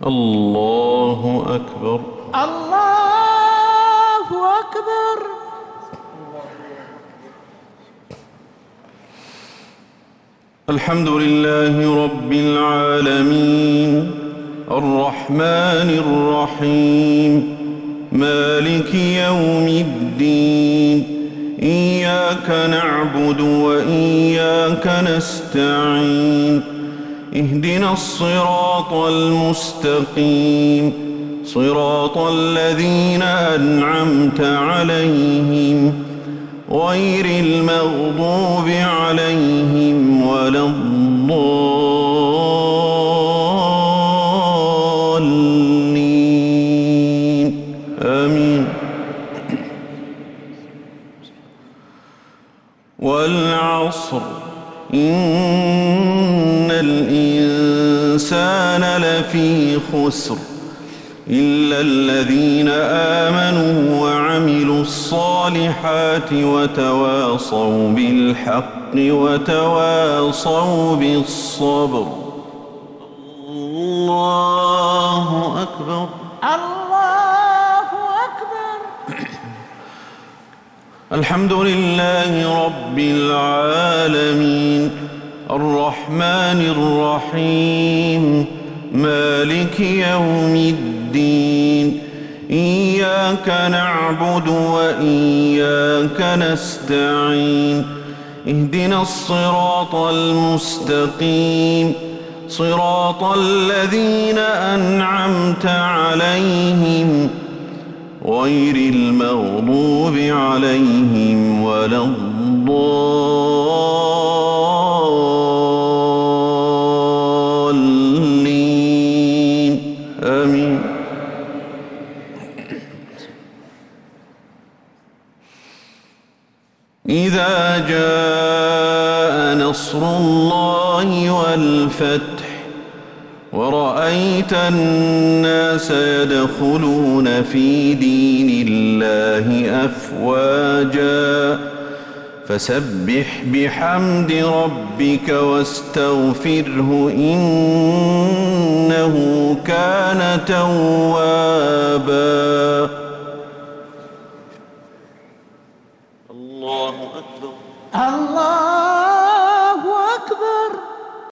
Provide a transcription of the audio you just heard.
الله أكبر. الله أكبر. الحمد لله رب العالمين الرحمن الرحيم مالك يوم الدين إياك نعبد وإياك نستعين اهدنا الصراط المستقيم صراط الذين أنعمت عليهم غير المغضوب عليهم ولا الضالين آمين. والعصر إن الإنسان لفي خسر إلا الذين آمنوا وعملوا الصالحات وتواصوا بالحق وتواصوا بالصبر. الله أكبر. الله أكبر. الحمد لله رب العالمين الرحمن الرحيم مالك يوم الدين إياك نعبد وإياك نستعين اهدنا الصراط المستقيم صراط الذين أنعمت عليهم غير المغضوب عليهم ولا الضالين آمين. إذا جاء نصر الله والفتح ورأيت الناس يدخلون في دين الله أفواجا فسبح بحمد ربك واستغفره إنه كان توابا.